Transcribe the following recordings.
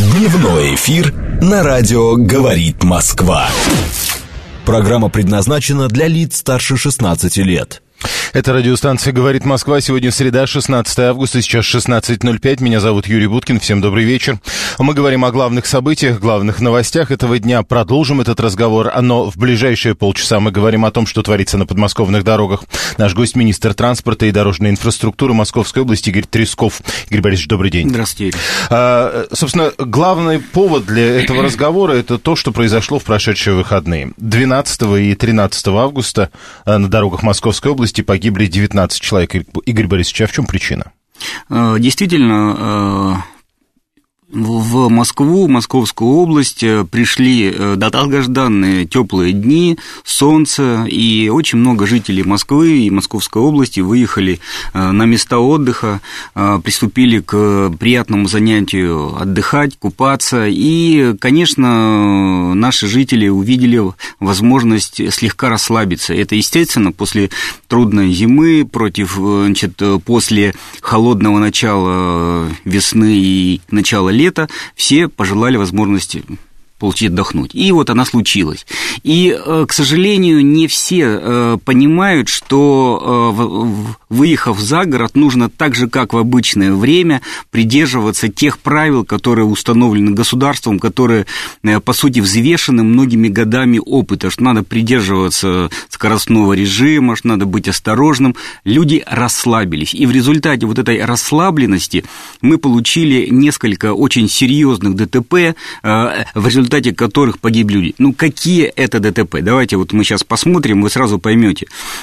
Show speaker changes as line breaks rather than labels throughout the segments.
Дневной эфир на радио «Говорит Москва». Программа предназначена для лиц старше 16 лет.
Это радиостанция «Говорит Москва». Сегодня среда, 16 августа, сейчас 16:05. Меня зовут Юрий Буткин. Всем добрый вечер. Мы говорим о главных событиях, главных новостях этого дня. Продолжим этот разговор, но в ближайшие полчаса мы говорим о том, что творится на подмосковных дорогах. Наш гость — министр транспорта и дорожной инфраструктуры Московской области Игорь Тресков. Игорь Борисович, добрый день.
Здравствуйте.
Собственно, главный повод для этого разговора — это то, что произошло в прошедшие выходные. 12 и 13 августа на дорогах Московской области погибли 19 человек. Игорь Борисович, а в чем причина?
Действительно, в Москву, Московскую область пришли долгожданные теплые дни, солнце, и очень много жителей Москвы и Московской области выехали на места отдыха, приступили к приятному занятию отдыхать, купаться, и, конечно, наши жители увидели возможность слегка расслабиться. Это, естественно, после трудной зимы, после холодного начала весны и начала лета, все пожелали возможности получить отдохнуть. И вот она случилась. И, к сожалению, не все понимают, что, выехав за город, нужно так же, как в обычное время, придерживаться тех правил, которые установлены государством, которые, по сути, взвешены многими годами опыта, что надо придерживаться скоростного режима, что надо быть осторожным. Люди расслабились. И в результате вот этой расслабленности мы получили несколько очень серьезных ДТП, в результате которых погибли люди. Ну, какие это ДТП? Давайте вот мы сейчас посмотрим, вы сразу поймете.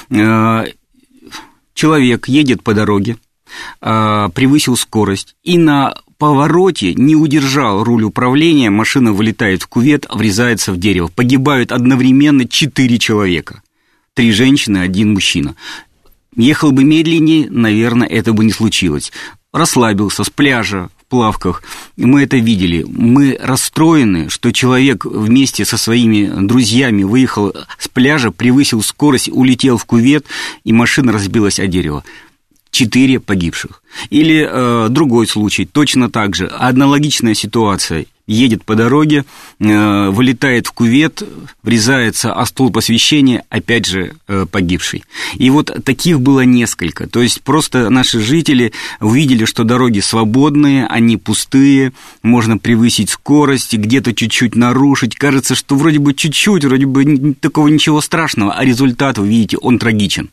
Человек едет по дороге, превысил скорость, и на повороте не удержал руль управления, машина вылетает в кювет, врезается в дерево. Погибают одновременно 4 человека. 3 женщины, 1 мужчина. Ехал бы медленнее, наверное, это бы не случилось. Расслабился с пляжа, в плавках, мы это видели. Мы расстроены, что человек вместе со своими друзьями выехал с пляжа, превысил скорость, улетел в кювет, и машина разбилась о дерево. 4 погибших. Или другой случай, точно так же, аналогичная ситуация. Едет по дороге, вылетает в кювет, врезается о столб освещения, опять же погибший. И вот таких было несколько. То есть просто наши жители увидели, что дороги свободные, они пустые, можно превысить скорость, где-то чуть-чуть нарушить. Кажется, что вроде бы чуть-чуть, вроде бы такого ничего страшного, а результат, вы видите, он трагичен.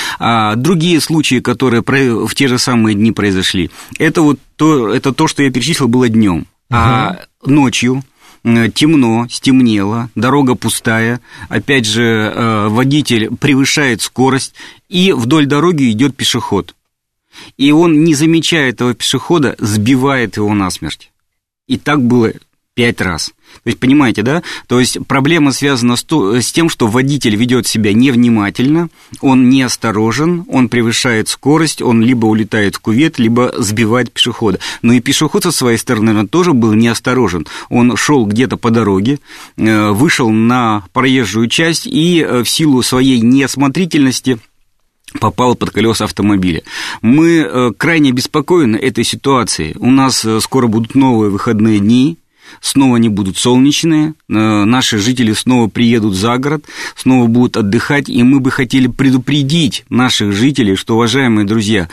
А другие случаи, которые в те же самые дни произошли, это то, что я перечислил, было днем. А ночью темно, стемнело, дорога пустая, опять же, водитель превышает скорость, и вдоль дороги идет пешеход. И он, не замечая этого пешехода, сбивает его насмерть. И так было 5 раз. То есть, понимаете, да? То есть, проблема связана с тем, что водитель ведет себя невнимательно, он неосторожен, он превышает скорость, он либо улетает в кювет, либо сбивает пешехода. Но и пешеход со своей стороны, наверное, тоже был неосторожен. Он шел где-то по дороге, вышел на проезжую часть и в силу своей неосмотрительности попал под колеса автомобиля. Мы крайне обеспокоены этой ситуацией. У нас скоро будут новые выходные дни. Снова они будут солнечные, наши жители снова приедут за город, снова будут отдыхать, и мы бы хотели предупредить наших жителей, что, уважаемые друзья,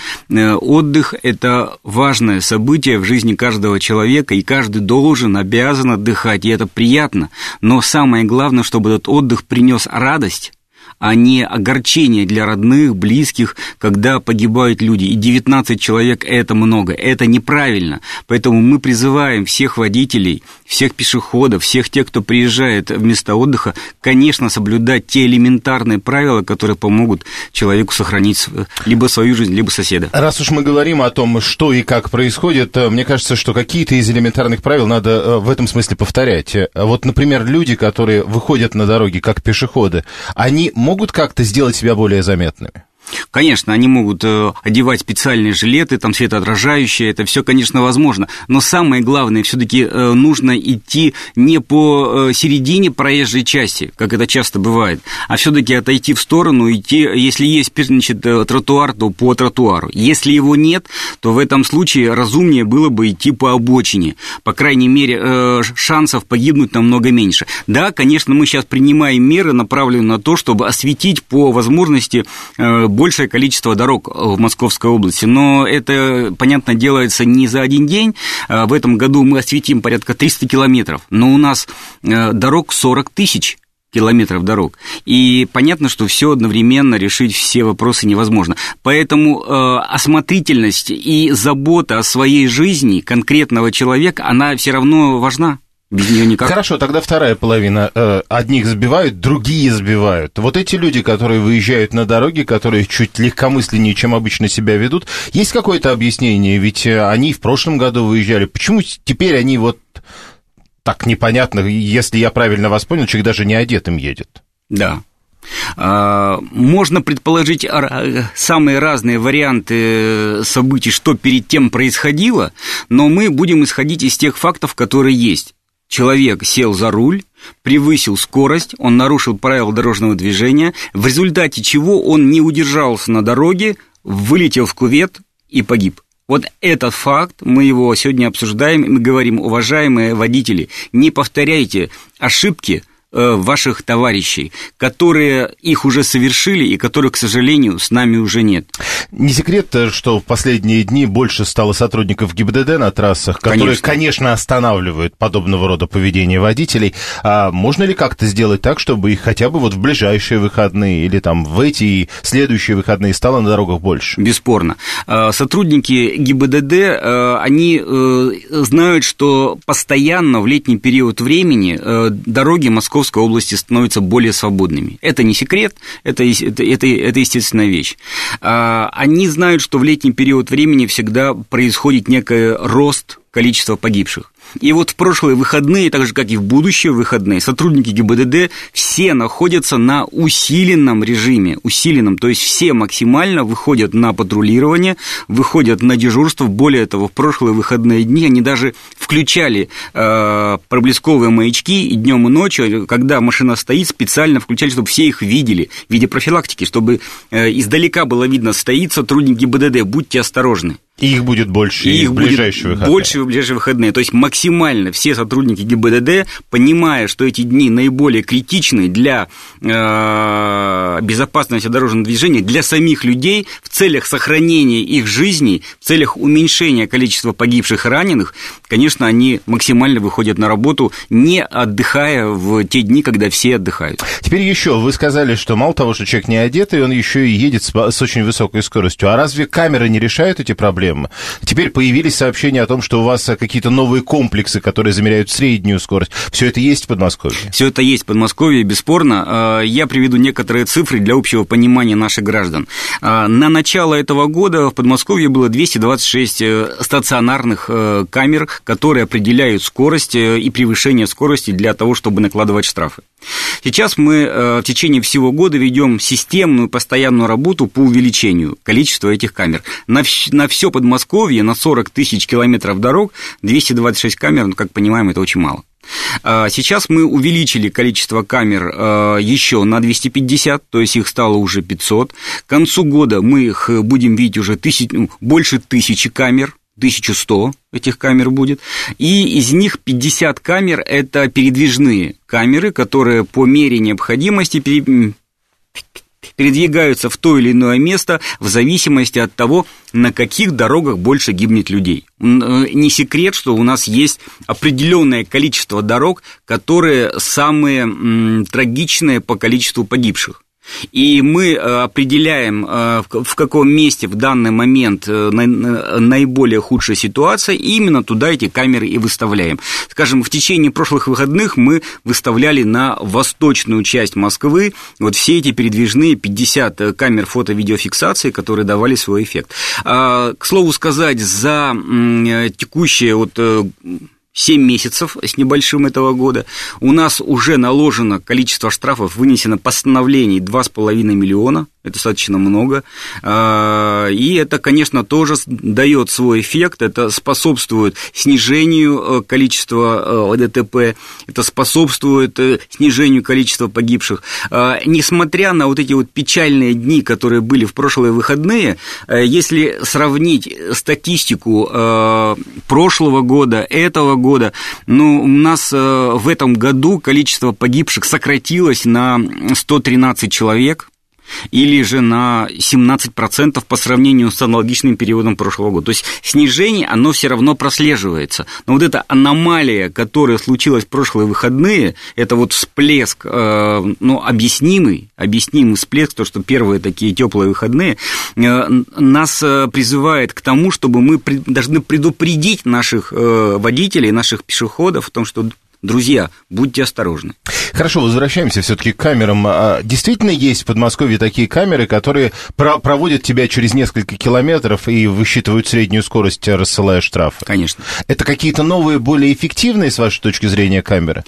отдых – это важное событие в жизни каждого человека, и каждый должен, обязан отдыхать, и это приятно, но самое главное, чтобы этот отдых принес радость, а не огорчение для родных, близких, когда погибают люди. И 19 человек – это много, это неправильно. Поэтому мы призываем всех водителей, всех пешеходов, всех тех, кто приезжает в места отдыха, конечно, соблюдать те элементарные правила, которые помогут человеку сохранить либо свою жизнь, либо соседа.
Раз уж мы говорим о том, что и как происходит, мне кажется, что какие-то из элементарных правил надо в этом смысле повторять. Вот, например, люди, которые выходят на дороги как пешеходы, они могут как-то сделать себя более заметными?
Конечно, они могут одевать специальные жилеты, там светоотражающие, это все, конечно, возможно. Но самое главное, все-таки нужно идти не по середине проезжей части, как это часто бывает, а все-таки отойти в сторону, идти, если есть, значит, тротуар, то по тротуару. Если его нет, то в этом случае разумнее было бы идти по обочине. По крайней мере, шансов погибнуть намного меньше. Да, конечно, мы сейчас принимаем меры, направленные на то, чтобы осветить по возможности большее количество дорог в Московской области, но это, понятно, делается не за один день. В этом году мы осветим порядка 300 километров, но у нас дорог 40 тысяч километров дорог, и понятно, что все одновременно решить все вопросы невозможно. Поэтому осмотрительность и забота о своей жизни конкретного человека, она все равно важна. Без нее никак.
Хорошо, тогда вторая половина. Одних сбивают, другие сбивают. Вот эти люди, которые выезжают на дороге, которые чуть легкомысленнее, чем обычно себя ведут, есть какое-то объяснение? Ведь они в прошлом году выезжали. Почему теперь они вот так непонятно, если я правильно вас понял, человек даже не одетым едет?
Да. Можно предположить самые разные варианты событий, что перед тем происходило, но мы будем исходить из тех фактов, которые есть. Человек сел за руль, превысил скорость, он нарушил правила дорожного движения, в результате чего он не удержался на дороге, вылетел в кювет и погиб. Вот этот факт, мы его сегодня обсуждаем, и мы говорим: уважаемые водители, не повторяйте ошибки ваших товарищей, которые их уже совершили и которых, к сожалению, с нами уже нет.
Не секрет, что в последние дни больше стало сотрудников ГИБДД на трассах, которые, конечно, останавливают подобного рода поведение водителей. А можно ли как-то сделать так, чтобы их хотя бы вот в ближайшие выходные или там в эти и следующие выходные стало на дорогах больше?
Бесспорно. Сотрудники ГИБДД, они знают, что постоянно в летний период времени дороги Московской области становятся более свободными. Это не секрет, это естественная вещь. Они знают, что в летний период времени всегда происходит некий рост количества погибших. И вот в прошлые выходные, так же, как и в будущие выходные, сотрудники ГИБДД все находятся на усиленном режиме, то есть все максимально выходят на патрулирование, выходят на дежурство. Более того, в прошлые выходные дни они даже включали проблесковые маячки и днем, и ночью, когда машина стоит, специально включали, чтобы все их видели в виде профилактики, чтобы издалека было видно: стоит сотрудник ГИБДД, будьте осторожны.
И их будет больше и в ближайшие выходные.
Больше в ближайшие выходные. То есть максимально все сотрудники ГИБДД, понимая, что эти дни наиболее критичны для безопасности дорожного движения, для самих людей, в целях сохранения их жизней, в целях уменьшения количества погибших и раненых, конечно, они максимально выходят на работу, не отдыхая в те дни, когда все отдыхают.
Теперь еще, вы сказали, что мало того, что человек не одетый, он еще и едет с очень высокой скоростью. А разве камеры не решают эти проблемы? Теперь появились сообщения о том, что у вас какие-то новые комплексы, которые замеряют среднюю скорость. Все это есть в Подмосковье? Все
это есть в Подмосковье, бесспорно. Я приведу некоторые цифры для общего понимания наших граждан. На начало этого года в Подмосковье было 226 стационарных камер, которые определяют скорость и превышение скорости для того, чтобы накладывать штрафы. Сейчас мы в течение всего года ведем системную, постоянную работу по увеличению количества этих камер. На все Подмосковье, на 40 тысяч километров дорог, 226 камер, как понимаем, это очень мало. Сейчас мы увеличили количество камер еще на 250, то есть их стало уже 500. К концу года мы их будем видеть уже больше 1000 камер. 1100 этих камер будет, и из них 50 камер – это передвижные камеры, которые по мере необходимости передвигаются в то или иное место в зависимости от того, на каких дорогах больше гибнет людей. Не секрет, что у нас есть определенное количество дорог, которые самые трагичные по количеству погибших. И мы определяем, в каком месте в данный момент наиболее худшая ситуация, и именно туда эти камеры и выставляем. Скажем, в течение прошлых выходных мы выставляли на восточную часть Москвы вот все эти передвижные 50 камер фото-видеофиксации, которые давали свой эффект. К слову сказать, за текущие 7 месяцев с небольшим этого года у нас уже наложено количество штрафов, вынесено постановлений 2,5 миллиона. это достаточно много, и это, конечно, тоже дает свой эффект, это способствует снижению количества ДТП, это способствует снижению количества погибших. Несмотря на вот эти вот печальные дни, которые были в прошлые выходные, если сравнить статистику прошлого года, этого года, у нас в этом году количество погибших сократилось на 113 человек, или же на 17% по сравнению с аналогичным периодом прошлого года. То есть снижение, оно все равно прослеживается. Но вот эта аномалия, которая случилась в прошлые выходные, это вот всплеск, объяснимый всплеск, то, что первые такие теплые выходные, нас призывает к тому, чтобы мы должны предупредить наших водителей, наших пешеходов о том, что, друзья, будьте осторожны.
Хорошо, возвращаемся все-таки к камерам. Действительно есть в Подмосковье такие камеры, которые проводят тебя через несколько километров и высчитывают среднюю скорость, рассылая штрафы?
Конечно.
Это какие-то новые, более эффективные, с вашей точки зрения, камеры?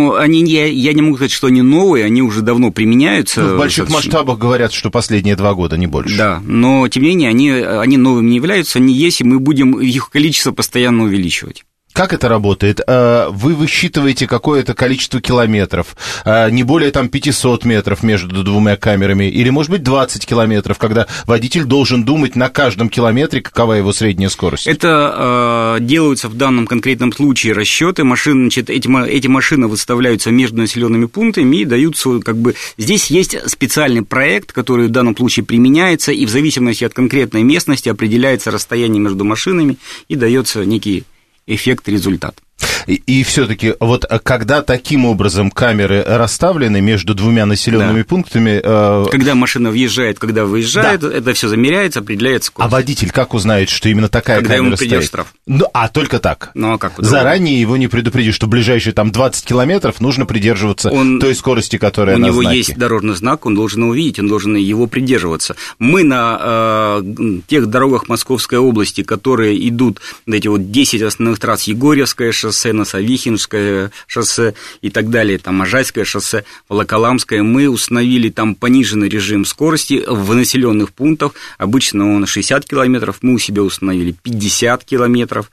Я не могу сказать, что они новые, они уже давно применяются.
В больших масштабах говорят, что последние 2 года, не больше.
Да, но, тем не менее, они новыми не являются, они есть, и мы будем их количество постоянно увеличивать.
Как это работает? Вы высчитываете какое-то количество километров, не более 500 метров между 2 камерами, или, может быть, 20 километров, когда водитель должен думать на каждом километре, какова его средняя скорость?
Это делаются в данном конкретном случае расчеты. Эти машины выставляются между населенными пунктами и даются, здесь есть специальный проект, который в данном случае применяется, и в зависимости от конкретной местности определяется расстояние между машинами и дается некий эффект, результат.
И все-таки, вот когда таким образом камеры расставлены между 2 населенными пунктами...
Когда машина въезжает, когда выезжает, это все замеряется, определяется скорость.
А водитель как узнает, что именно такая
когда
камера
стоит? Когда ему придет
штраф. Только так?
А как?
Заранее его не предупредишь, что ближайшие 20 километров нужно придерживаться той скорости, которая на знаке.
У него есть дорожный знак, он должен его увидеть, он должен его придерживаться. Мы на тех дорогах Московской области, которые идут, эти 10 основных трасс, Егорьевское шоссе, Носовихинское шоссе и так далее, Можайское шоссе, Волоколамское, мы установили там пониженный режим скорости в населенных пунктах, обычно он 60 километров, мы у себя установили 50 километров,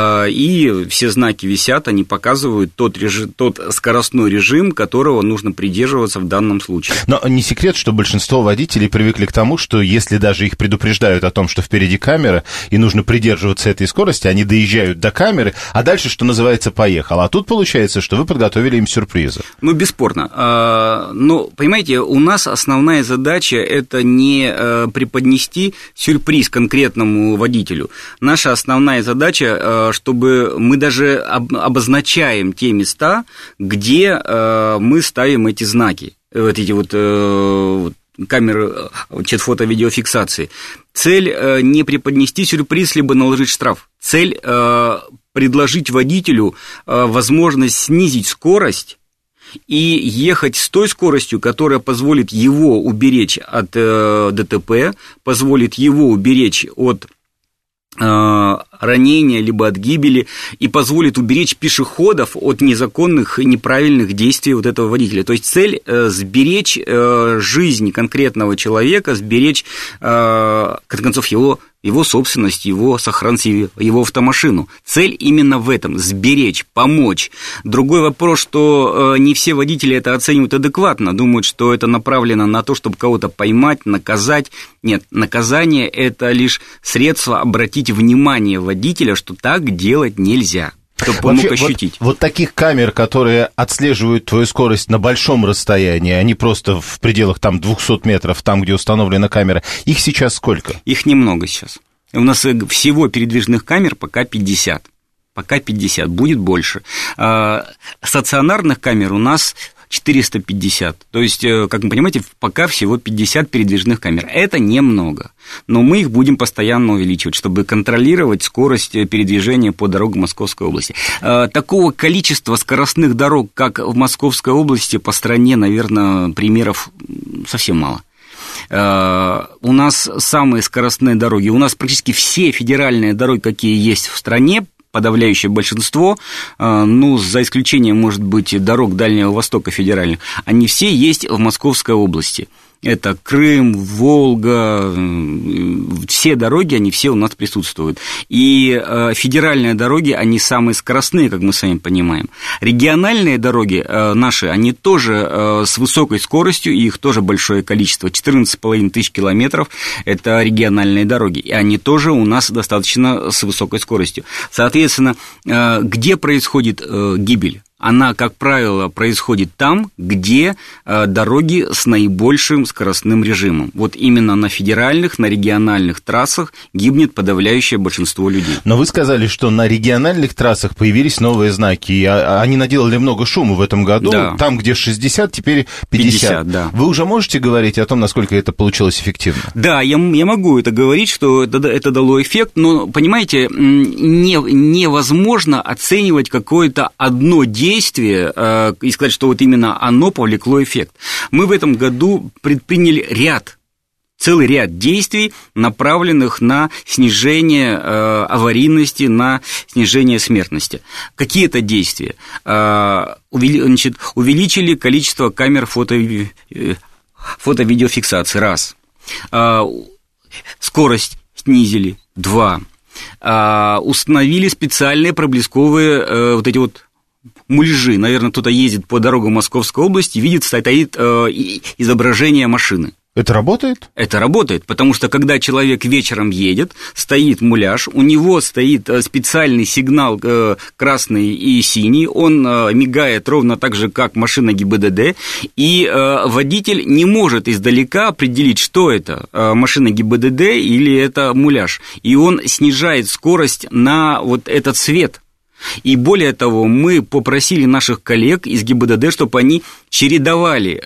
и все знаки висят, они показывают тот скоростной режим, которого нужно придерживаться в данном случае.
Но не секрет, что большинство водителей привыкли к тому, что если даже их предупреждают о том, что впереди камера, и нужно придерживаться этой скорости, они доезжают до камеры, а дальше, что называется, поехал. А тут получается, что вы подготовили им сюрпризы.
Бесспорно. Но, понимаете, у нас основная задача – это не преподнести сюрприз конкретному водителю. Наша основная задача, чтобы мы даже обозначаем те места, где мы ставим эти знаки, камеры фото-видеофиксации. Цель не преподнести сюрприз, либо наложить штраф. Цель предложить водителю возможность снизить скорость и ехать с той скоростью, которая позволит его уберечь от ДТП, позволит его уберечь от ранения, либо от гибели, и позволит уберечь пешеходов от незаконных и неправильных действий этого водителя. То есть цель сберечь жизнь конкретного человека, сберечь, в конце концов, его собственность, его сохранность, его автомашину. Цель именно в этом – сберечь, помочь. Другой вопрос, что не все водители это оценивают адекватно, думают, что это направлено на то, чтобы кого-то поймать, наказать. Нет, наказание – это лишь средство обратить внимание водителя, что так делать нельзя. Чтобы он мог ощутить.
Вот таких камер, которые отслеживают твою скорость на большом расстоянии, они просто в пределах 200 метров, там, где установлена камера, их сейчас сколько?
Их немного сейчас. У нас всего передвижных камер пока 50. Пока 50, будет больше. Стационарных камер у нас 450. То есть, как вы понимаете, пока всего 50 передвижных камер. Это немного, но мы их будем постоянно увеличивать, чтобы контролировать скорость передвижения по дорогам Московской области. Такого количества скоростных дорог, как в Московской области, по стране, наверное, примеров совсем мало. У нас самые скоростные дороги, у нас практически все федеральные дороги, какие есть в стране, подавляющее большинство, за исключением, может быть, дорог Дальнего Востока федеральных, они все есть в Московской области. это Крым, Волга, все дороги, они все у нас присутствуют. И федеральные дороги, они самые скоростные, как мы с вами понимаем. Региональные дороги наши, они тоже с высокой скоростью, и их тоже большое количество, 14,5 тысяч километров, это региональные дороги, и они тоже у нас достаточно с высокой скоростью. Соответственно, где происходит гибель? Она, как правило, происходит там, где дороги с наибольшим скоростным режимом. Вот именно на федеральных, на региональных трассах гибнет подавляющее большинство людей.
Но вы сказали, что на региональных трассах появились новые знаки, и они наделали много шума в этом году.
Да.
Там, где 60, теперь 50.
Да.
Вы уже можете говорить о том, насколько это получилось эффективно?
Да, я могу это говорить, что это дало эффект, но, понимаете, невозможно оценивать какое-то одно действие и сказать, что вот именно оно повлекло эффект. Мы в этом году предприняли целый ряд действий, направленных на снижение аварийности, на снижение смертности. Какие это действия? Увеличили количество камер фото-видеофиксации, раз. Скорость снизили, два. Установили специальные проблесковые вот эти вот муляжи. Наверное, кто-то ездит по дорогам Московской области, видит, стоит изображение машины.
Это работает?
Это работает, потому что когда человек вечером едет, стоит муляж, у него стоит специальный сигнал красный и синий, он мигает ровно так же, как машина ГИБДД, и водитель не может издалека определить, что это, машина ГИБДД или это муляж, и он снижает скорость на вот этот свет. И более того, мы попросили наших коллег из ГИБДД, чтобы они чередовали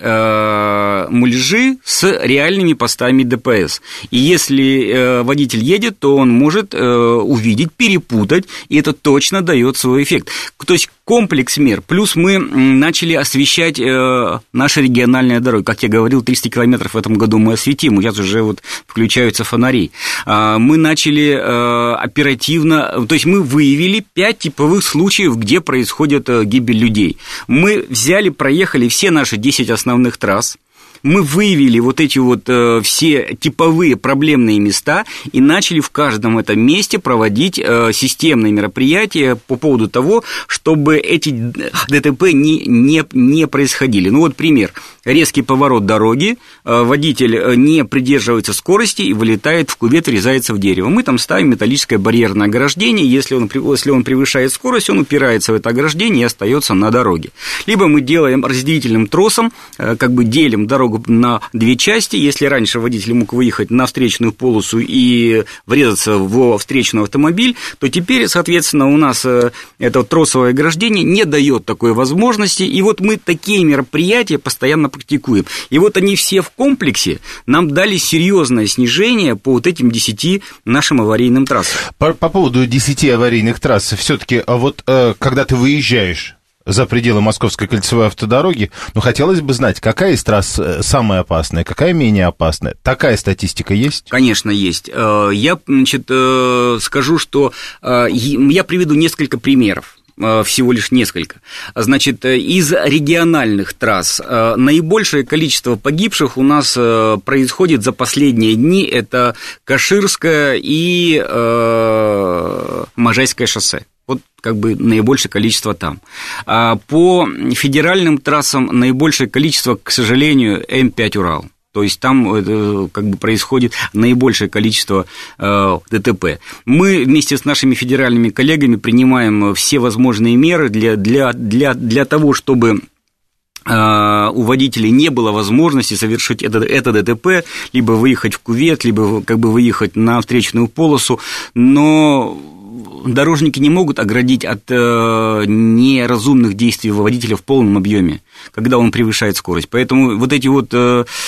муляжи с реальными постами ДПС. И если водитель едет, то он может увидеть, перепутать, и это точно дает свой эффект. То есть комплекс мер. Плюс мы начали освещать наши региональные дороги. Как я говорил, 300 километров в этом году мы осветим. Сейчас уже вот включаются фонари. Мы начали оперативно, то есть мы выявили 5 типовых случаев, где происходит гибель людей. Мы взяли, проехали все наши 10 основных трасс. Мы выявили вот эти вот все типовые проблемные места и начали в каждом этом месте проводить системные мероприятия по поводу того, чтобы эти ДТП не происходили. Ну вот пример. Резкий поворот дороги, водитель не придерживается скорости и вылетает в кювет, врезается в дерево. Мы там ставим металлическое барьерное ограждение, если он превышает скорость, он упирается в это ограждение и остается на дороге. Либо мы делаем разделительным тросом, как бы делим дорогу на две части. Если раньше водитель мог выехать на встречную полосу и врезаться во встречный автомобиль, то теперь, соответственно, у нас это тросовое ограждение не дает такой возможности, и вот мы такие мероприятия постоянно практикуем. И вот они все в комплексе нам дали серьезное снижение по вот этим 10 нашим аварийным трассам.
По поводу 10 аварийных трасс, все-таки вот когда ты выезжаешь за пределы Московской кольцевой автодороги, хотелось бы знать, какая из трасс самая опасная, какая менее опасная. Такая статистика есть?
Конечно, есть. Я, скажу, что я приведу несколько примеров. Всего лишь несколько. Значит, из региональных трасс наибольшее количество погибших у нас происходит за последние дни. Это Каширское и Можайское шоссе. Вот как бы наибольшее количество там. По федеральным трассам наибольшее количество, к сожалению, М5 Урал. То есть там как бы происходит наибольшее количество ДТП. Мы вместе с нашими федеральными коллегами принимаем все возможные меры для того, чтобы у водителей не было возможности совершить это ДТП, либо выехать в кювет, либо как бы выехать на встречную полосу, но дорожники не могут оградить от неразумных действий водителя в полном объеме, когда он превышает скорость. Поэтому вот эти вот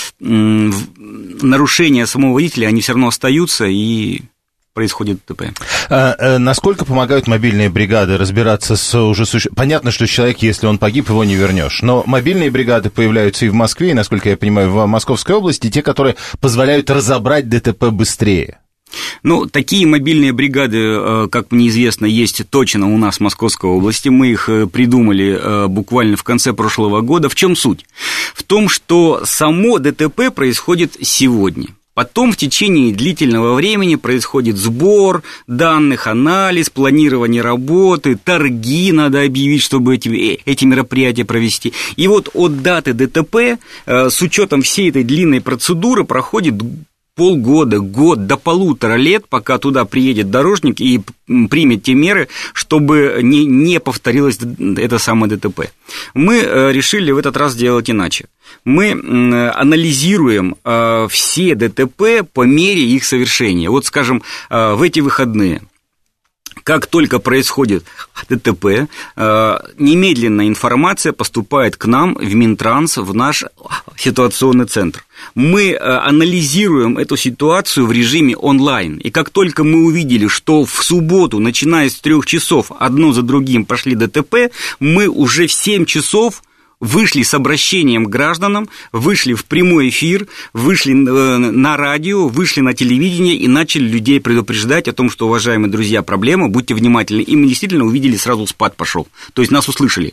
нарушения самого водителя, они все равно остаются, и происходит ДТП.
Насколько помогают мобильные бригады разбираться с уже Понятно, что человек, если он погиб, его не вернешь. Но мобильные бригады появляются и в Москве, и, насколько я понимаю, в Московской области, те, которые позволяют разобрать ДТП быстрее.
Ну, такие мобильные бригады, как мне известно, есть точно у нас в Московской области. Мы их придумали буквально в конце прошлого года. В чем суть? В том, что само ДТП происходит сегодня. Потом в течение длительного времени происходит сбор данных, анализ, планирование работы, торги надо объявить, чтобы эти мероприятия провести. И вот от даты ДТП с учетом всей этой длинной процедуры проходит полгода, год, до 1,5 лет, пока туда приедет дорожник и примет те меры, чтобы не повторилось это самое ДТП. Мы решили в этот раз сделать иначе. Мы анализируем все ДТП по мере их совершения. Вот, скажем, в эти выходные. Как только происходит ДТП, немедленная информация поступает к нам в Минтранс, в наш ситуационный центр. Мы анализируем эту ситуацию в режиме онлайн. И как только мы увидели, что в субботу, начиная с 3 часов, одно за другим пошли ДТП, мы уже в 7 часов вышли с обращением к гражданам, вышли в прямой эфир, вышли на радио, вышли на телевидение и начали людей предупреждать о том, что, уважаемые друзья, проблема, будьте внимательны. И мы действительно увидели, сразу спад пошел. То есть нас услышали.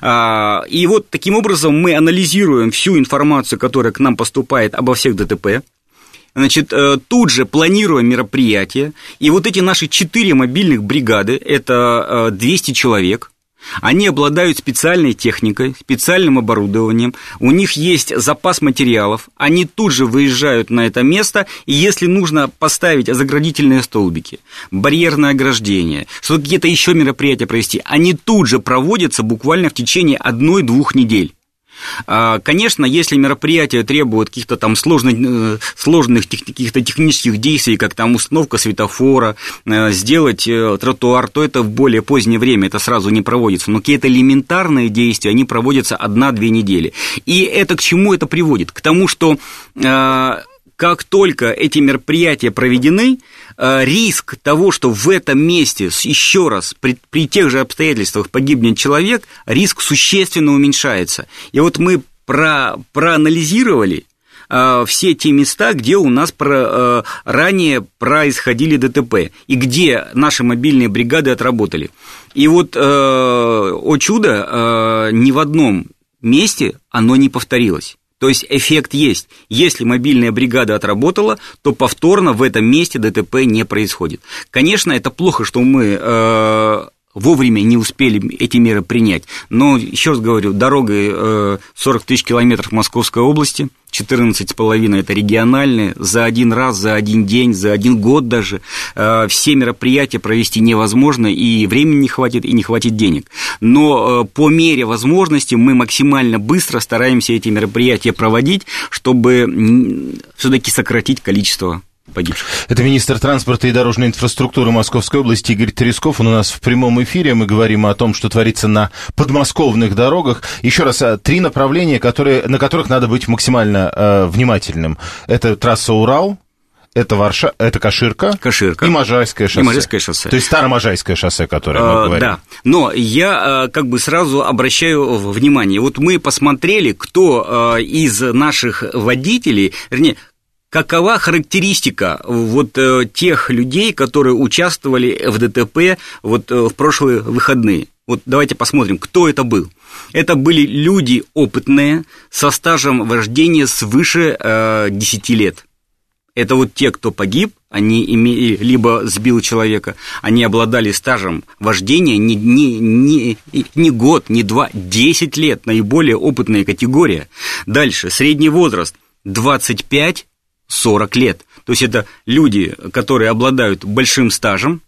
И вот таким образом мы анализируем всю информацию, которая к нам поступает обо всех ДТП. Значит, тут же планируем мероприятия. И вот эти наши 4 мобильных бригады, это 200 человек. Они обладают специальной техникой, специальным оборудованием, у них есть запас материалов, они тут же выезжают на это место, и если нужно поставить заградительные столбики, барьерное ограждение, что какие-то еще мероприятия провести, они тут же проводятся буквально в течение 1-2 недель. Конечно, если мероприятие требует каких-то там сложных каких-то технических действий, как там установка светофора, сделать тротуар, то это в более позднее время, это сразу не проводится. Но какие-то элементарные действия, они проводятся 1-2 недели. И это к чему это приводит? К тому, что как только эти мероприятия проведены, риск того, что в этом месте еще раз при тех же обстоятельствах погибнет человек, риск существенно уменьшается. И вот мы проанализировали все те места, где у нас ранее происходили ДТП, и где наши мобильные бригады отработали. И вот, о чудо, ни в одном месте оно не повторилось. То есть эффект есть. Если мобильная бригада отработала, то повторно в этом месте ДТП не происходит. Конечно, это плохо, что мы вовремя не успели эти меры принять. Но, еще раз говорю, дорога 40 тысяч километров в Московской области, 14,5 это региональные, за один раз, за один день, за один год даже все мероприятия провести невозможно, и времени не хватит, и не хватит денег. Но по мере возможности мы максимально быстро стараемся эти мероприятия проводить, чтобы все-таки сократить количество погибших.
Это министр транспорта и дорожной инфраструктуры Московской области Игорь Тересков. Он у нас в прямом эфире. Мы говорим о том, что творится на подмосковных дорогах. Еще раз, 3 направления, на которых надо быть максимально внимательным. Это трасса Урал, это Каширка и Можайское шоссе. То есть Староможайское шоссе, которое мы говорим.
Да, но я как бы сразу обращаю внимание. Вот мы посмотрели, кто из наших водителей, вернее, какова характеристика вот тех людей, которые участвовали в ДТП вот в прошлые выходные? Вот давайте посмотрим, кто это был. Это были люди опытные, со стажем вождения свыше 10 лет. Это вот те, кто погиб, они имели, либо сбил человека, они обладали стажем вождения не год, не 2, 10 лет, наиболее опытная категория. Дальше, средний возраст 25-40 лет. То есть это люди, которые обладают большим стажем,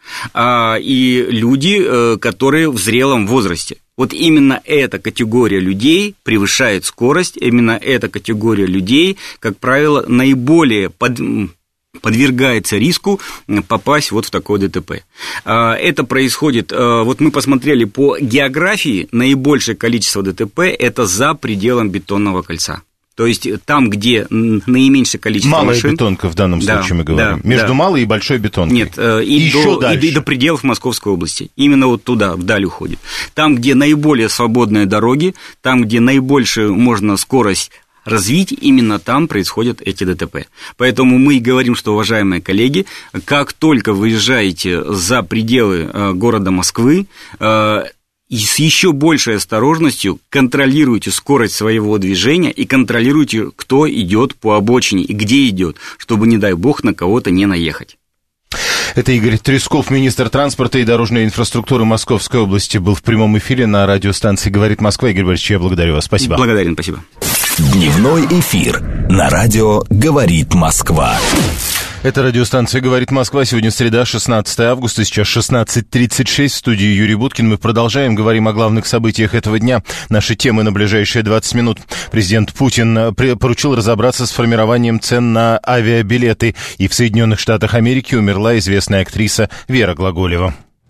и люди, которые в зрелом возрасте. Вот именно эта категория людей превышает скорость, именно эта категория людей, как правило, наиболее подвергается риску попасть вот в такое ДТП. Это происходит, вот мы посмотрели по географии, наибольшее количество ДТП – это за пределом бетонного кольца. То есть там, где наименьшее количество
малая
машин...
Малая бетонка в данном случае мы говорим. Между малой и большой бетонкой.
Нет, и до пределов Московской области. Именно вот туда, вдаль уходит. Там, где наиболее свободные дороги, там, где наибольшую можно скорость развить, именно там происходят эти ДТП. Поэтому мы и говорим, что, уважаемые коллеги, как только выезжаете за пределы города Москвы, и с еще большей осторожностью контролируйте скорость своего движения и контролируйте, кто идет по обочине и где идет, чтобы, не дай бог, на кого-то не наехать.
Это Игорь Тресков, министр транспорта и дорожной инфраструктуры Московской области, был в прямом эфире на радиостанции «Говорит Москва». Игорь Борисович, я благодарю вас. Спасибо.
Благодарен, спасибо.
Дневной эфир на радио «Говорит Москва».
Это радиостанция «Говорит Москва». Сегодня среда, 16 августа, сейчас 16:36. В студии Юрий Буткин. Мы продолжаем, говорим о главных событиях этого дня. Наши темы на ближайшие 20 минут. Президент Путин поручил разобраться с формированием цен на авиабилеты. И в Соединенных Штатах Америки умерла известная актриса Вера Глаголева.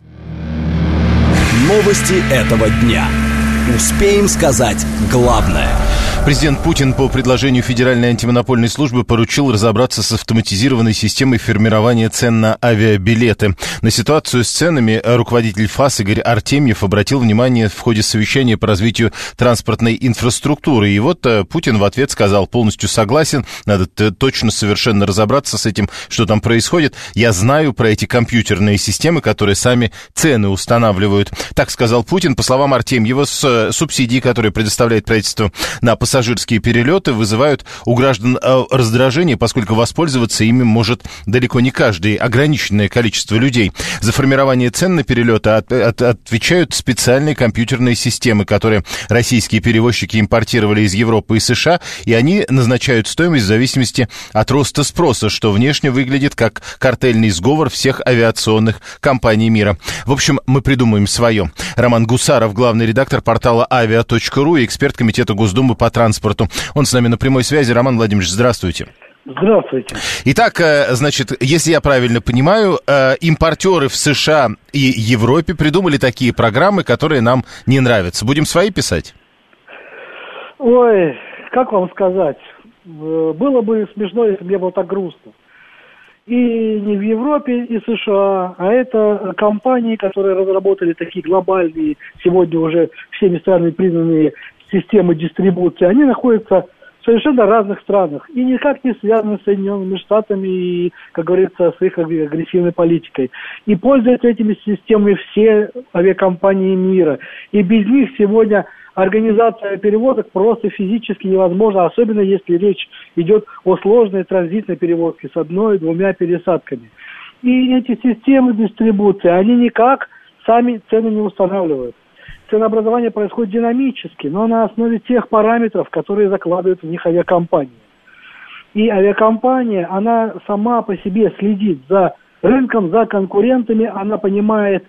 Новости этого дня. Успеем сказать главное.
Президент Путин по предложению Федеральной антимонопольной службы поручил разобраться с автоматизированной системой формирования цен на авиабилеты. На ситуацию с ценами руководитель ФАС Игорь Артемьев обратил внимание в ходе совещания по развитию транспортной инфраструктуры. И вот Путин в ответ сказал: полностью согласен, надо точно совершенно разобраться с этим, что там происходит. Я знаю про эти компьютерные системы, которые сами цены устанавливают. Так сказал Путин. По словам Артемьева, субсидии, которые предоставляет правительство на пассажирские перелеты, вызывают у граждан раздражение, поскольку воспользоваться ими может далеко не каждый, ограниченное количество людей. За формирование цен на перелеты отвечают специальные компьютерные системы, которые российские перевозчики импортировали из Европы и США, и они назначают стоимость в зависимости от роста спроса, что внешне выглядит как картельный сговор всех авиационных компаний мира. В общем, мы придумаем свое. Роман Гусаров, главный редактор портала avia.ru и эксперт Комитета Госдумы по транспорту. Он с нами на прямой связи. Роман Владимирович, здравствуйте.
Здравствуйте.
Итак, значит, если я правильно понимаю, импортеры в США и Европе придумали такие программы, которые нам не нравятся. Будем свои писать?
Ой, как вам сказать? Было бы смешно, если бы мне было так грустно. И не в Европе, и США, а это компании, которые разработали такие глобальные, сегодня уже всеми странами признанные системы дистрибуции, они находятся в совершенно разных странах и никак не связаны с Соединенными Штатами и, как говорится, с их агрессивной политикой. И пользуются этими системами все авиакомпании мира. И без них сегодня организация перевозок просто физически невозможна, особенно если речь идет о сложной транзитной перевозке с 1-2 пересадками. И эти системы дистрибуции, они никак сами цены не устанавливают. Ценообразование происходит динамически, но на основе тех параметров, которые закладывают в них авиакомпании. И авиакомпания, она сама по себе следит за рынком, за конкурентами, она понимает,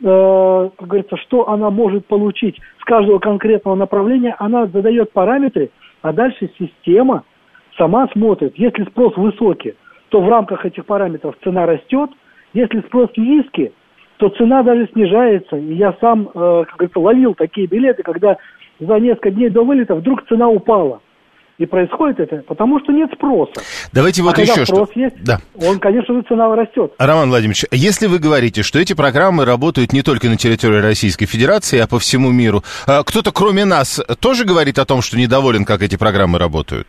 как говорится, что она может получить с каждого конкретного направления, она задает параметры, а дальше система сама смотрит. Если спрос высокий, то в рамках этих параметров цена растет, если спрос низкий, то цена даже снижается. И я сам, как говорится, ловил такие билеты, когда за несколько дней до вылета вдруг цена упала. И происходит это потому, что нет спроса.
Давайте вот
когда
еще
спрос
что.
есть,
да.
он, конечно же, цена растет.
Роман Владимирович, если вы говорите, что эти программы работают не только на территории Российской Федерации, а по всему миру, кто-то кроме нас тоже говорит о том, что недоволен, как эти программы работают?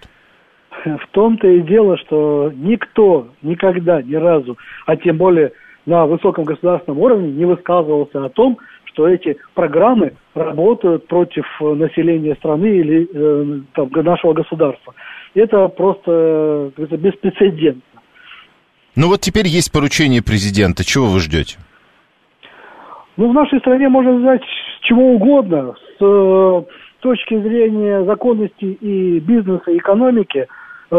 В том-то и дело, что никто никогда, ни разу, а тем более на высоком государственном уровне не высказывался о том, что эти программы работают против населения страны или нашего государства. Это просто беспрецедентно.
Ну вот теперь есть поручение президента. Чего вы ждете?
Ну, в нашей стране можно ждать чего угодно. С точки зрения законности и бизнеса, и экономики,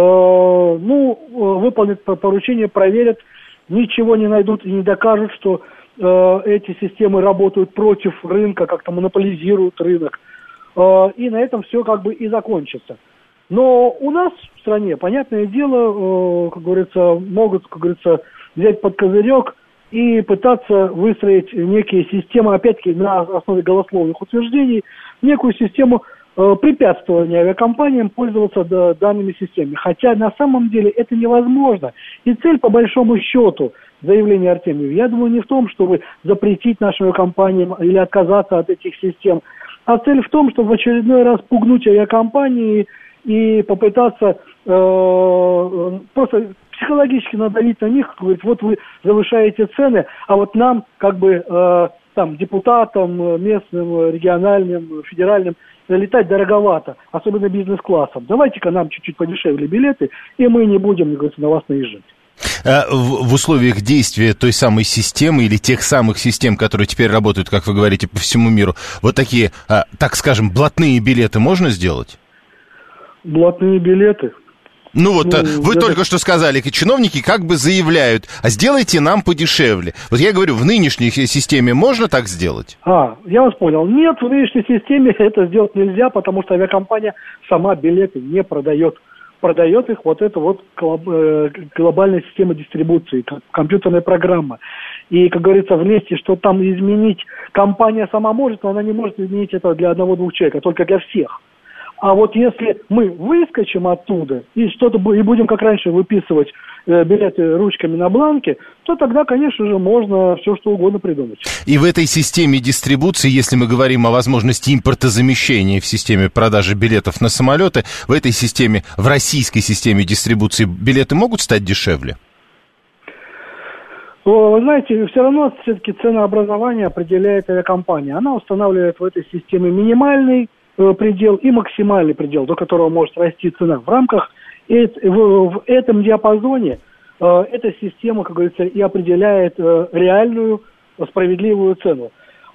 выполнят поручение, проверят, ничего не найдут и не докажут, что эти системы работают против рынка, как-то монополизируют рынок. И на этом все как бы и закончится. Но у нас в стране, понятное дело, как говорится, могут, как говорится, взять под козырек и пытаться выстроить некие системы, опять-таки, на основе голословных утверждений, некую систему препятствования авиакомпаниям пользоваться данными системами. Хотя на самом деле это невозможно. И цель, по большому счету, заявления Артемьева, я думаю, не в том, чтобы запретить нашим авиакомпаниям или отказаться от этих систем, а цель в том, чтобы в очередной раз пугнуть авиакомпании и попытаться просто психологически надавить на них, говорить, вот вы завышаете цены, а вот нам, как бы, там, депутатам, местным, региональным, федеральным, летать дороговато, особенно бизнес-классом. Давайте-ка нам чуть-чуть подешевле билеты, и мы не будем, как говорится, на вас наезжать.
В условиях действия той самой системы или тех самых систем, которые теперь работают, как вы говорите, по всему миру, вот такие, так скажем, блатные билеты можно сделать?
Блатные билеты?
Ну вот, вы только что сказали, чиновники как бы заявляют, а сделайте нам подешевле. Вот я говорю, в нынешней системе можно так сделать?
Я вас понял. Нет, в нынешней системе это сделать нельзя, потому что авиакомпания сама билеты не продает. Продает их вот эта вот глобальная система дистрибуции, компьютерная программа. И, как говорится, вместе, что там изменить компания сама может, но она не может изменить это для одного-двух человек, а только для всех. А вот если мы выскочим оттуда и будем, как раньше, выписывать билеты ручками на бланке, то тогда, конечно же, можно все что угодно придумать.
И в этой системе дистрибуции, если мы говорим о возможности импортозамещения в системе продажи билетов на самолеты, в этой системе, в российской системе дистрибуции билеты могут стать дешевле?
Вы знаете, все равно все-таки ценообразование определяет авиакомпания. Она устанавливает в этой системе минимальный предел и максимальный предел, до которого может расти цена. В рамках в этом диапазоне эта система, как говорится, и определяет реальную справедливую цену.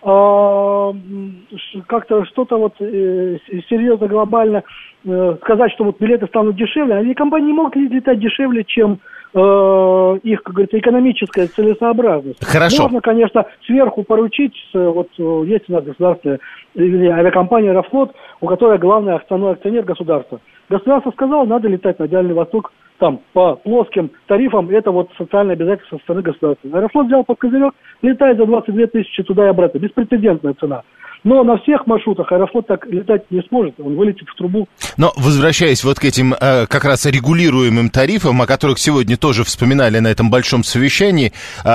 Как-то что-то вот серьезно, глобально сказать, что вот билеты станут дешевле, авиакомпании не могут летать дешевле, чем их, как говорится, экономическая целесообразность.
Хорошо.
Можно, конечно, сверху поручить, вот есть у нас государственная авиакомпания «Аэрофлот», у которой главный основной акционер государства. Государство сказало, надо летать на Дальний Восток там по плоским тарифам, это вот социальное обязательство со стороны государства. «Аэрофлот» взял под козырек, летает за 22 тысячи туда и обратно, беспрецедентная цена. Но на всех маршрутах «Аэрофлот» так летать не сможет, он вылетит в трубу. Но
возвращаясь вот к этим как раз регулируемым тарифам, о которых сегодня тоже вспоминали на этом большом совещании,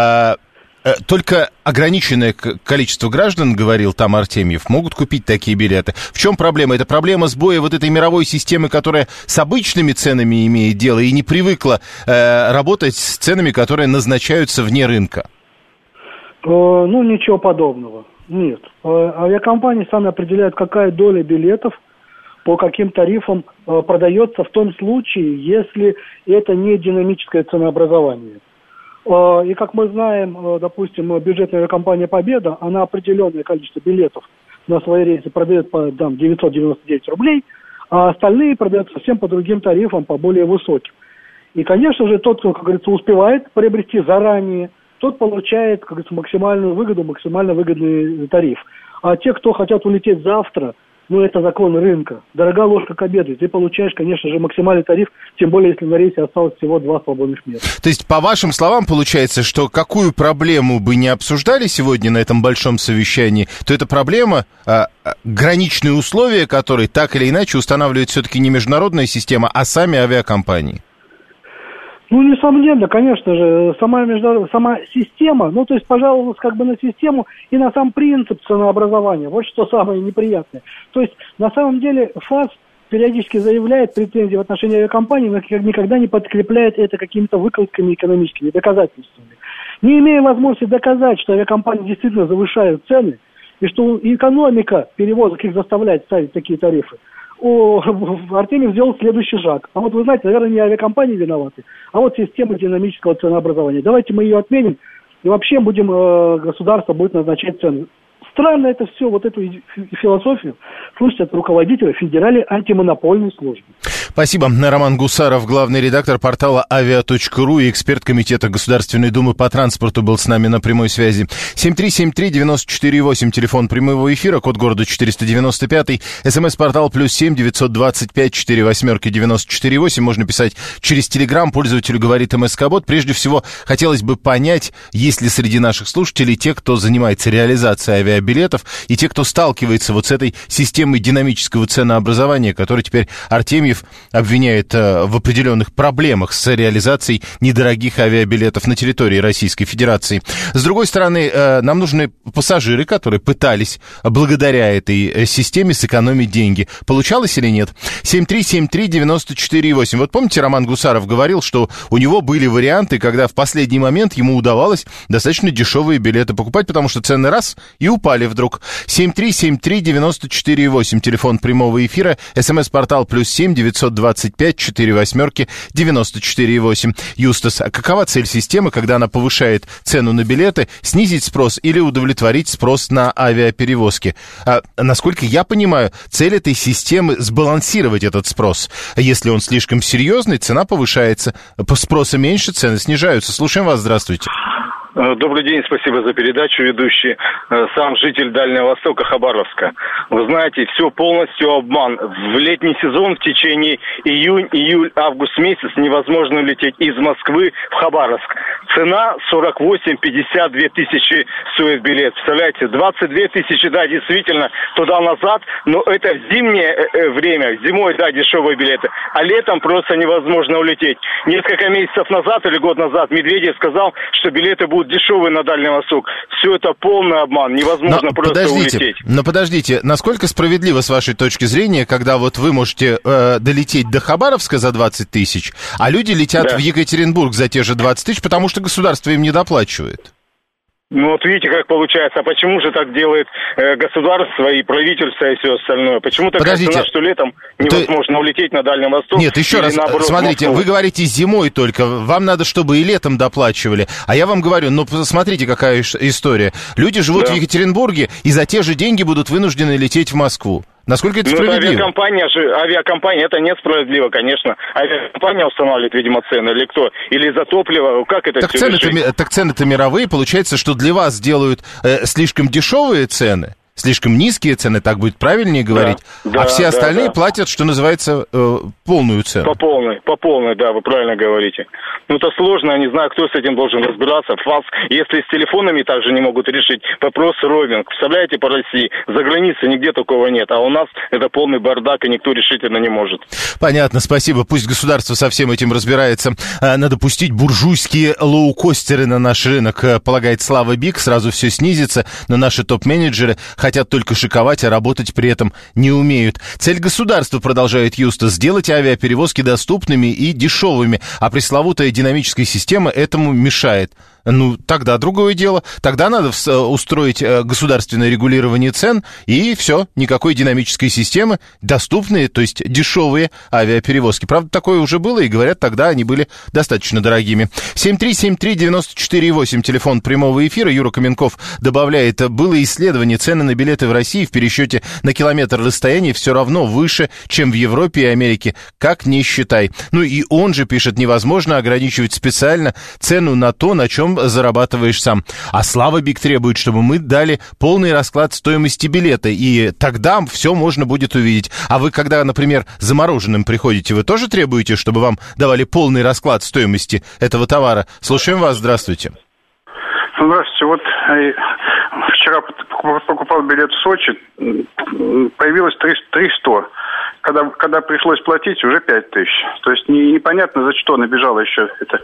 только ограниченное количество граждан, говорил там Артемьев, могут купить такие билеты. В чем проблема? Это проблема сбоя вот этой мировой системы, которая с обычными ценами имеет дело и не привыкла работать с ценами, которые назначаются вне рынка.
Ничего подобного. Нет. Авиакомпании сами определяют, какая доля билетов по каким тарифам продается в том случае, если это не динамическое ценообразование. И как мы знаем, допустим, бюджетная авиакомпания «Победа», она определенное количество билетов на свои рейсы продает по 999 рублей, а остальные продают совсем по другим тарифам, по более высоким. И, конечно же, тот, кто, как говорится, успевает приобрести заранее, тот получает, как говорится, максимальную выгоду, максимально выгодный тариф. А те, кто хотят улететь завтра, это закон рынка. Дорога ложка к обеду. Ты получаешь, конечно же, максимальный тариф, тем более, если на рейсе осталось всего 2 свободных места.
То есть, по вашим словам, получается, что какую проблему бы не обсуждали сегодня на этом большом совещании, то эта проблема, граничные условия, которые так или иначе устанавливает все-таки не международная система, а сами авиакомпании.
Несомненно, конечно же, сама система, то есть пожаловалась как бы на систему и на сам принцип ценообразования. Вот что самое неприятное. То есть, на самом деле, ФАС периодически заявляет претензии в отношении авиакомпаний, но никогда не подкрепляет это какими-то выкладками экономическими, доказательствами. Не имея возможности доказать, что авиакомпании действительно завышают цены, и что экономика перевозок их заставляет ставить такие тарифы, Артемьев сделал следующий шаг. А вот вы знаете, наверное, не авиакомпании виноваты, а вот система динамического ценообразования. Давайте мы ее отменим, и вообще государство будет назначать цены. Странно это все, вот эту философию слышать от руководителя Федеральной антимонопольной службы.
Спасибо. Роман Гусаров, главный редактор портала avia.ru и эксперт Комитета Государственной Думы по транспорту, был с нами на прямой связи. 7373948, телефон прямого эфира, код города 495, смс-портал +7 925 48 948. Можно писать через Телеграм, пользователю говорит МСК-бот. Прежде всего, хотелось бы понять, есть ли среди наших слушателей те, кто занимается реализацией авиабилетов, и те, кто сталкивается вот с этой системой динамического ценообразования, которую теперь Артемьев обвиняет в определенных проблемах с реализацией недорогих авиабилетов на территории Российской Федерации. С другой стороны, нам нужны пассажиры, которые пытались благодаря этой системе сэкономить деньги. Получалось или нет? 7373948. Вот помните, Роман Гусаров говорил, что у него были варианты, когда в последний момент ему удавалось достаточно дешевые билеты покупать, потому что цены раз и упали вдруг. 7373948, телефон прямого эфира, СМС-портал +7 925 48 94,8. Юстас, а какова цель системы, когда она повышает цену на билеты, снизить спрос или удовлетворить спрос на авиаперевозки? Насколько я понимаю, цель этой системы — сбалансировать этот спрос. Если он слишком серьезный, цена повышается, спроса меньше, цены снижаются. Слушаем вас, здравствуйте.
Добрый день, спасибо за передачу, ведущий. Сам житель Дальнего Востока, Хабаровска. Вы знаете, все полностью обман. В летний сезон в течение июнь, июль, август месяц невозможно лететь из Москвы в Хабаровск. Цена 48-52 тысячи стоит билет. Представляете, 22 тысячи, да, действительно, туда-назад, но это в зимнее время, зимой, да, дешевые билеты, а летом просто невозможно улететь. Несколько месяцев назад или год назад Медведев сказал, что билеты будут дешевые на Дальний Восток. Все это полный обман, невозможно просто улететь.
Но подождите, насколько справедливо с вашей точки зрения, когда вот вы можете долететь до Хабаровска за 20 тысяч, а люди летят в Екатеринбург за те же 20 тысяч, потому что государство им не доплачивает?
Ну вот видите, как получается. А почему же так делает государство и правительство и все остальное? Почему такая цена, что летом невозможно улететь на Дальний Восток?
Нет, еще раз, наоборот, смотрите, вы говорите зимой только, вам надо, чтобы и летом доплачивали. А я вам говорю, ну посмотрите, какая история. Люди живут в Екатеринбурге и за те же деньги будут вынуждены лететь в Москву. Насколько это справедливо?
Авиакомпания, это несправедливо, конечно. Авиакомпания устанавливает, видимо, цены, или кто? Или за топливо, как это
так
все решить?
Так цены-то мировые, получается, что для вас делают слишком дешевые цены, слишком низкие цены, так будет правильнее говорить, а все остальные платят, что называется, полную цену.
По полной, да, вы правильно говорите. Ну, это сложно, я не знаю, кто с этим должен разбираться. ФАС, если с телефонами также не могут решить, вопрос роуминг. Представляете, по России, за границей нигде такого нет, а у нас это полный бардак, и никто решительно не может.
Понятно, спасибо. Пусть государство со всем этим разбирается. Надо пустить буржуйские лоукостеры на наш рынок, полагает Слава Бик, сразу все снизится, но наши топ-менеджеры хотят только шиковать, а работать при этом не умеют. Цель государства, продолжает Юстас, сделать авиаперевозки доступными и дешевыми, а пресловутая динамическая система этому мешает. Ну, тогда другое дело. Тогда надо устроить государственное регулирование цен, и все, никакой динамической системы, доступные, то есть дешевые авиаперевозки. Правда, такое уже было, и говорят, тогда они были достаточно дорогими. 7373948, телефон прямого эфира. Юра Каменков добавляет, было исследование, цены на билеты в России в пересчете на километр расстояния все равно выше, чем в Европе и Америке. Как ни считай. Ну и он же пишет, невозможно ограничивать специально цену на то, на чем зарабатываешь сам. А Слава Бик требует, чтобы мы дали полный расклад стоимости билета, и тогда все можно будет увидеть. А вы, когда, например, за мороженым приходите, вы тоже требуете, чтобы вам давали полный расклад стоимости этого товара? Слушаем вас, здравствуйте.
Здравствуйте, вот вчера покупал билет в Сочи, появилось 300. Когда пришлось платить, уже 5000. То есть непонятно, за что набежало еще это.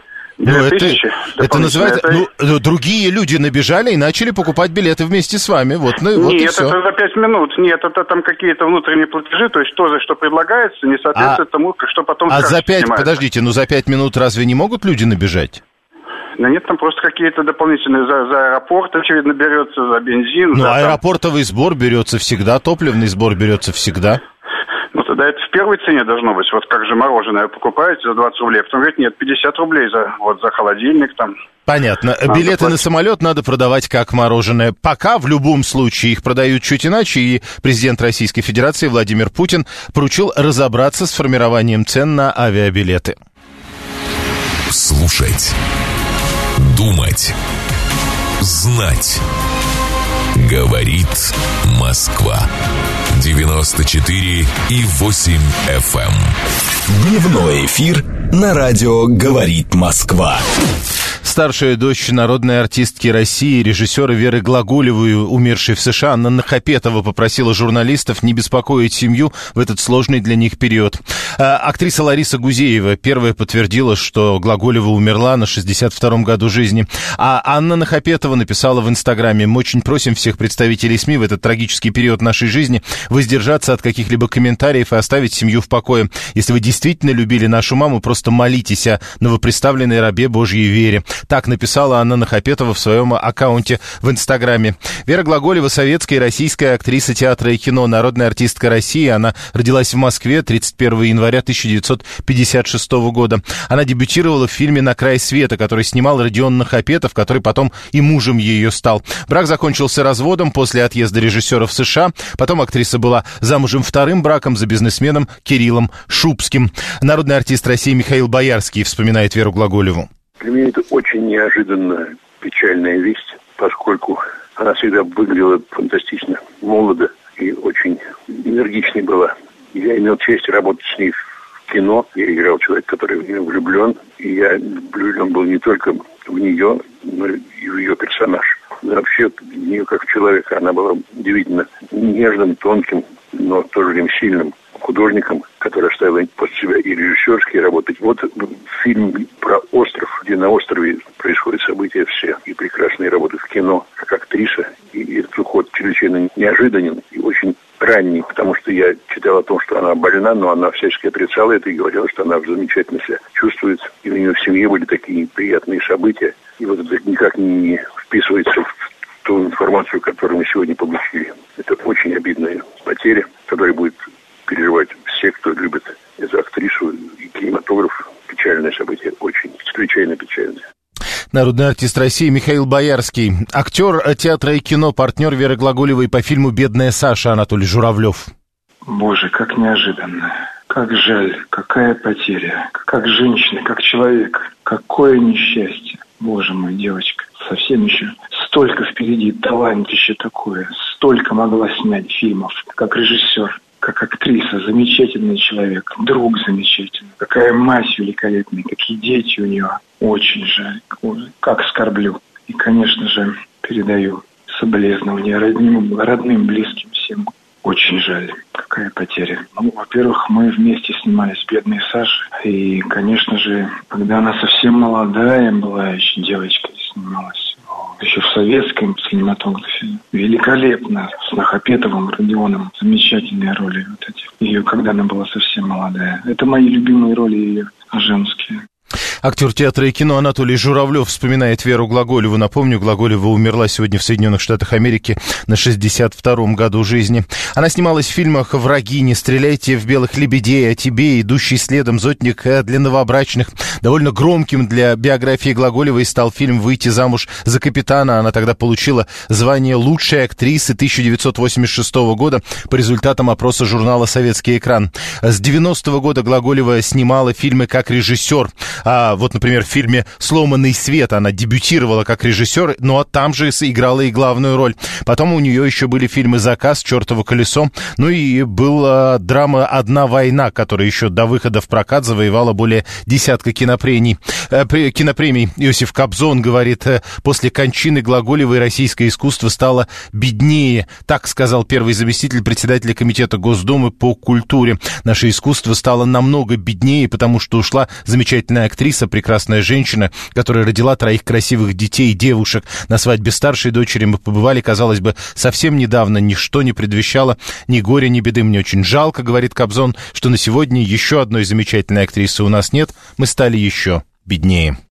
Это называется... другие люди набежали и начали покупать билеты вместе с вами. Вот,
нет, вот и все. Это за 5 минут. Нет, это там какие-то внутренние платежи, то есть то, за что предлагается, не соответствует тому, что потом
за 5, подождите, за 5 минут разве не могут люди набежать?
Да нет, там просто какие-то дополнительные за аэропорт, очевидно, берется, за бензин.
Ну, аэропортовый сбор берется всегда, топливный сбор берется всегда.
Ну, тогда это в первой цене должно быть. Вот как же мороженое покупаете за 20 рублей, потом говорит, нет, 50 рублей за холодильник там.
Понятно. Билеты на самолет надо продавать как мороженое. Пока в любом случае их продают чуть иначе, и президент Российской Федерации Владимир Путин поручил разобраться с формированием цен на авиабилеты.
Слушать. Думать. Знать. Говорит Москва. 94,8 FM. Дневной эфир на радио «Говорит Москва».
Старшая дочь народной артистки России, режиссера Веры Глаголевой, умершей в США, Анна Нахапетова, попросила журналистов не беспокоить семью в этот сложный для них период. Актриса Лариса Гузеева первая подтвердила, что Глаголева умерла на 62-м году жизни. А Анна Нахапетова написала в Инстаграме: «Мы очень просим всех представителей СМИ в этот трагический период нашей жизни воздержаться от каких-либо комментариев и оставить семью в покое. Если вы действительно любили нашу маму, просто молитесь о новоприставленной рабе Божьей Вере». Так написала Анна Нахапетова в своем аккаунте в Инстаграме. Вера Глаголева — советская и российская актриса театра и кино, народная артистка России. Она родилась в Москве 31 января 1956 года. Она дебютировала в фильме «На край света», который снимал Родион Нахапетов, который потом и мужем ее стал. Брак закончился разводом после отъезда режиссера в США. Потом актриса была замужем вторым браком за бизнесменом Кириллом Шубским. Народный артист России Михаил Боярский вспоминает Веру Глаголеву.
Для меня это очень неожиданная, печальная весть, поскольку она всегда выглядела фантастично молодо и очень энергичной была. Я имел честь работать с ней в кино. Я играл человека, который в нее влюблен. И я влюблен был не только в нее, но и в ее персонаж. Но вообще, в нее как в человека, она была удивительно нежным, тонким, но в то же время сильным художником, который оставил после себя и режиссерские работы. Вот фильм про остров, где на острове происходят события все, и прекрасные работы в кино, как актриса. И этот уход чрезвычайно неожиданен и очень ранний, потому что я читал о том, что она больна, но она всячески отрицала это и говорила, что она замечательно себя чувствует. И у нее в семье были такие приятные события. И вот это никак не вписывается в ту информацию, которую мы сегодня получили. Это очень обидная потеря, которая будет переживать все, кто любит эту актрису и кинематограф. Печальное событие, очень чрезвычайно печальное.
Народный артист России Михаил Боярский. Актер театра и кино, партнер Веры Глаголевой по фильму «Бедная Саша» Анатолий Журавлев.
Боже, как неожиданно. Как жаль, какая потеря. Как женщина, как человек. Какое несчастье. Боже мой, девочка. Совсем еще столько впереди, талантище такое. Столько могла снять фильмов, как режиссер. Как актриса, замечательный человек, друг замечательный. Какая мать великолепная, какие дети у нее. Очень жаль, как скорблю. И, конечно же, передаю соболезнования родным, близким всем. Очень жаль, какая потеря. Ну, во-первых, мы вместе снимались «Бедной Сашей». И, конечно же, когда она совсем молодая была, еще девочкой снималась. Еще в советском кинематографе. Великолепно. С Нахапетовым, Родионом. Замечательные роли вот эти. Ее, когда она была совсем молодая. Это мои любимые роли ее, женские.
Актер театра и кино Анатолий Журавлев вспоминает Веру Глаголеву. Напомню, Глаголева умерла сегодня в Соединенных Штатах Америки на 62-м году жизни. Она снималась в фильмах «Враги», «Не стреляйте в белых лебедей», «О тебе», «Идущий следом», «Зодник для новобрачных». Довольно громким для биографии Глаголевой стал фильм «Выйти замуж за капитана». Она тогда получила звание лучшей актрисы 1986 года по результатам опроса журнала «Советский экран». С 90-го года Глаголева снимала фильмы как режиссер. Вот, например, в фильме «Сломанный свет» она дебютировала как режиссер, но там же сыграла и главную роль. Потом у нее еще были фильмы «Заказ», «Чертово колесо», ну и была драма «Одна война», которая еще до выхода в прокат завоевала более десятка кинопремий. Иосиф Кобзон говорит: после кончины Глаголевой российское искусство стало беднее. Так сказал первый заместитель председателя комитета Госдумы по культуре. Наше искусство стало намного беднее, потому что ушла замечательная актриса, прекрасная женщина, которая родила 3 красивых детей и девушек. На свадьбе старшей дочери мы побывали, казалось бы, совсем недавно. Ничто не предвещало ни горя, ни беды. Мне очень жалко, говорит Кобзон, что на сегодня еще одной замечательной актрисы у нас нет. Мы стали еще беднее.